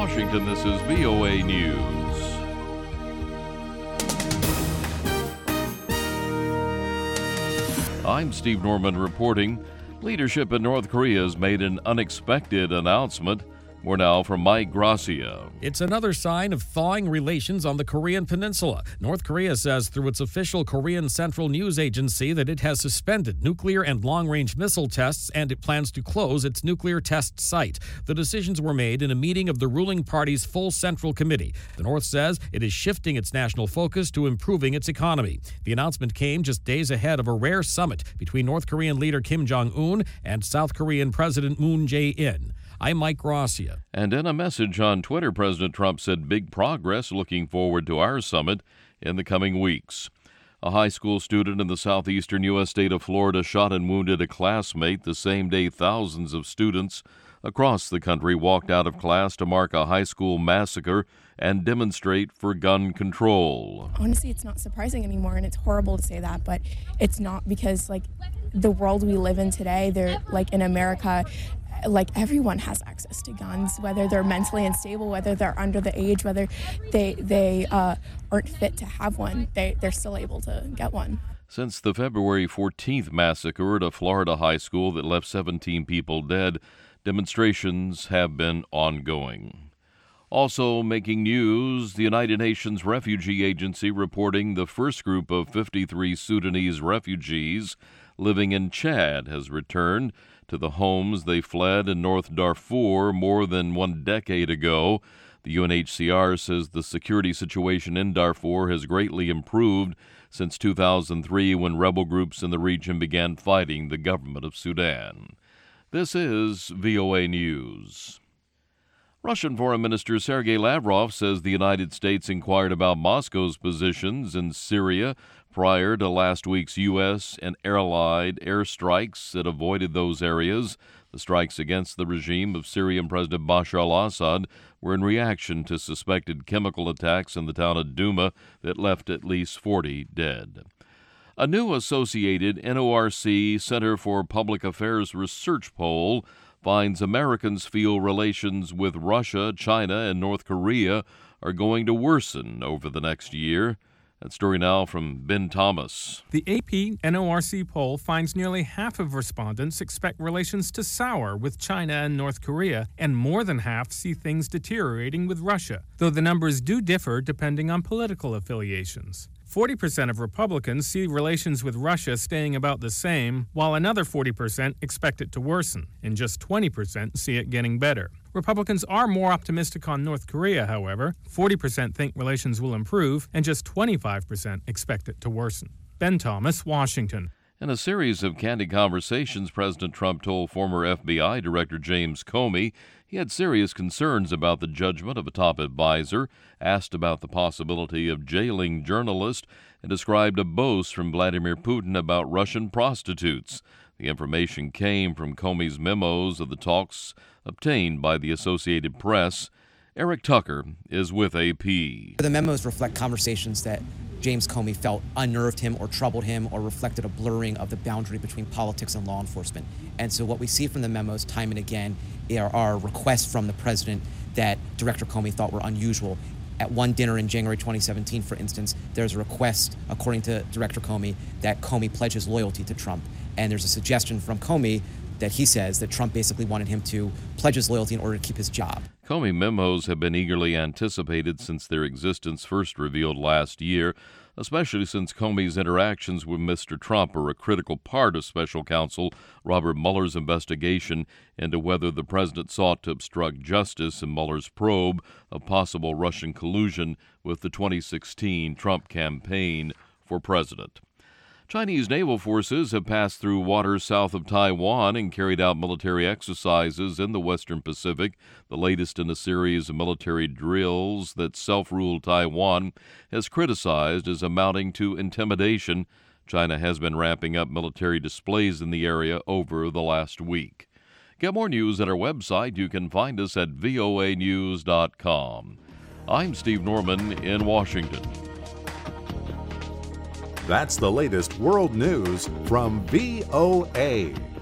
Washington, this is VOA News. I'm Steve Norman reporting. Leadership in North Korea has made an unexpected announcement. More now from Mike Gracia. It's another sign of thawing relations on the Korean peninsula. North Korea says through its official Korean Central News Agency that it has suspended nuclear and long-range missile tests and it plans to close its nuclear test site. The decisions were made in a meeting of the ruling party's full Central Committee. The North says it is shifting its national focus to improving its economy. The announcement came just days ahead of a rare summit between North Korean leader Kim Jong-un and South Korean President Moon Jae-in. I'm Mike Gracia. And in a message on Twitter, President Trump said big progress, looking forward to our summit in the coming weeks. A high school student in the southeastern U.S. state of Florida shot and wounded a classmate the same day thousands of students across the country walked out of class to mark a high school massacre and demonstrate for gun control. Honestly, it's not surprising anymore, and it's horrible to say that, but it's not because, the world we live in today, in America, everyone has access to guns, whether they're mentally unstable, whether they're under the age, whether they aren't fit to have one, they're still able to get one. Since the February 14th massacre at a Florida high school that left 17 people dead, demonstrations have been ongoing. Also making news, the United Nations Refugee Agency reporting the first group of 53 Sudanese refugees living in Chad has returned to the homes they fled in North Darfur more than 1 decade ago. The UNHCR says the security situation in Darfur has greatly improved since 2003 when rebel groups in the region began fighting the government of Sudan. This is VOA News. Russian Foreign Minister Sergei Lavrov says the United States inquired about Moscow's positions in Syria prior to last week's U.S. and Allied airstrikes that avoided those areas. The strikes against the regime of Syrian President Bashar al-Assad were in reaction to suspected chemical attacks in the town of Douma that left at least 40 dead. A new Associated NORC Center for Public Affairs research poll finds Americans feel relations with Russia, China, and North Korea are going to worsen over the next year. That story now from Ben Thomas. The AP NORC poll finds nearly half of respondents expect relations to sour with China and North Korea, and more than half see things deteriorating with Russia, though the numbers do differ depending on political affiliations. 40% of Republicans see relations with Russia staying about the same, while another 40% expect it to worsen, and just 20% see it getting better. Republicans are more optimistic on North Korea, however. 40% think relations will improve, and just 25% expect it to worsen. Ben Thomas, Washington. In a series of candid conversations, President Trump told former FBI Director James Comey he had serious concerns about the judgment of a top advisor, asked about the possibility of jailing journalists, and described a boast from Vladimir Putin about Russian prostitutes. The information came from Comey's memos of the talks obtained by the Associated Press. Eric Tucker is with AP. The memos reflect conversations that James Comey felt unnerved him or troubled him or reflected a blurring of the boundary between politics and law enforcement. And so what we see from the memos time and again are requests from the president that Director Comey thought were unusual. At one dinner in January 2017, for instance, there's a request, according to Director Comey, that Comey pledges loyalty to Trump. And there's a suggestion from Comey that he says that Trump basically wanted him to pledge his loyalty in order to keep his job. Comey memos have been eagerly anticipated since their existence first revealed last year, especially since Comey's interactions with Mr. Trump are a critical part of Special Counsel Robert Mueller's investigation into whether the president sought to obstruct justice in Mueller's probe of possible Russian collusion with the 2016 Trump campaign for president. Chinese naval forces have passed through waters south of Taiwan and carried out military exercises in the Western Pacific, the latest in a series of military drills that self-ruled Taiwan has criticized as amounting to intimidation. China has been ramping up military displays in the area over the last week. Get more news at our website. You can find us at voanews.com. I'm Steve Norman in Washington. That's the latest world news from VOA.